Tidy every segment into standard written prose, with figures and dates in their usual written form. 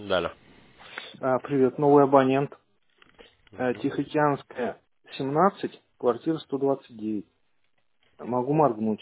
Да. Привет, новый абонент. Мгм. Тихоокеанская, 17, квартира 129. Могу моргнуть.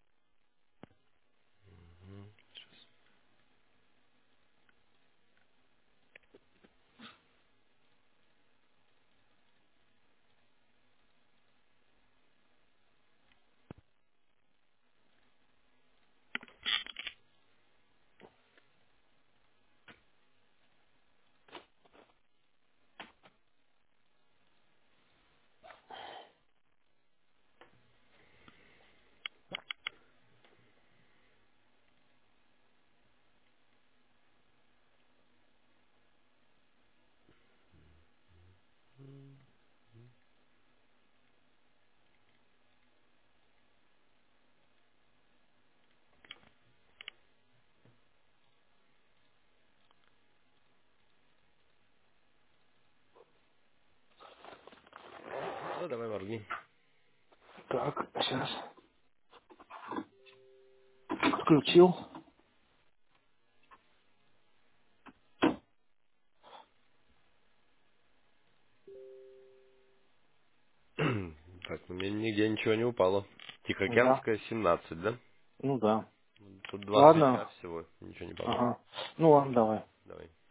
Ну, давай моргни. Так, сейчас. Включил. Так, у меня нигде ничего не упало. Да. Тихоокеанская, 17, да? Ну да. Тут два свеча Ладно. всего, ничего не попало. Ага. Ну ладно, давай. Давай.